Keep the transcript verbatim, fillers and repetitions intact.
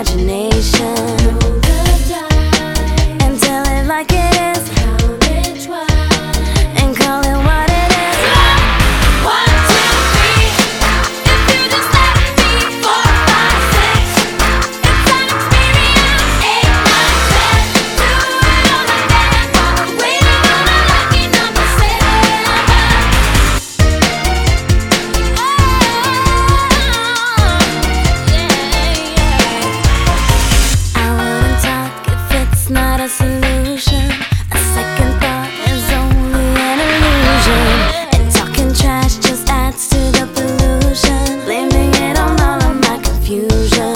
imagination. Roll the dice And tell it like it is, count it twice and call it what it is. One, two, three. If you just let me. Four, five, six. It's an experience. Eight, nine, ten. Do it all again. While we're waiting on a lucky number seven. I wouldn't talk if it's not a solution. A second thought is only an illusion. And talking trash just adds to the pollution, blaming it on all of my confusion.